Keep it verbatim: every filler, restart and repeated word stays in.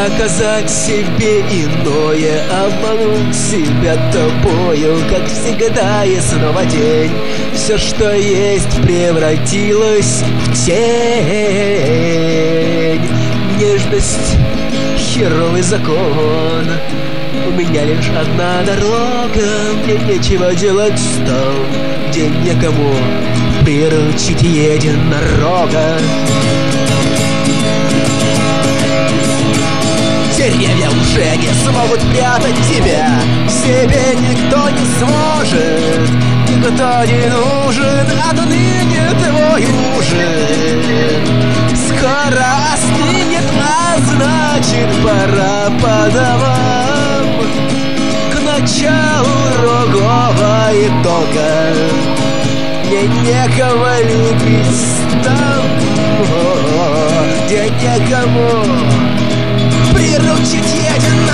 доказать себе иное, обмануть себя тобою, как всегда, и снова день. Все, что есть, превратилось в тень. Нежность — херовый закон. У меня лишь одна дорога, мне нечего делать там, где некому приручить единорога. Деревья уже не смогут прятать тебя, к себе никто не сможет, никто не нужен, отныне твой ужин скоро остынет, а значит пора по домам, к началу другого итога. Мне некого любить там, где некому приручить единорога.